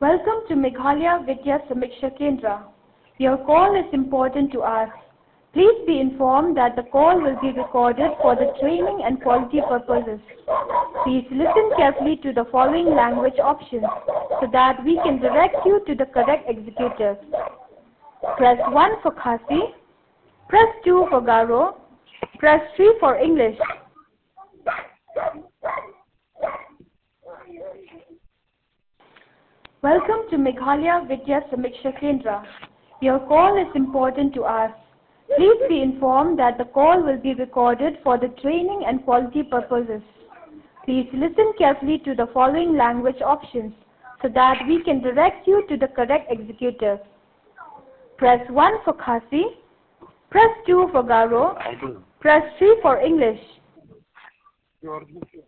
Welcome to Meghalaya Vidya Samiksha Kendra. Your call is important to us. Please be informed that the call will be recorded for the training and quality purposes. Please listen carefully to the following language options so that we can direct you to the correct executive. Press 1 for Khasi, press 2 for Garo, press 3 for English. Welcome to Meghalaya Vidya Samiksha Kendra. Your call is important to us. Please be informed that the call will be recorded for the training and quality purposes. Please listen carefully to the following language options so that we can direct you to the correct executive. Press 1 for Khasi, press 2 for Garo, press 3 for English.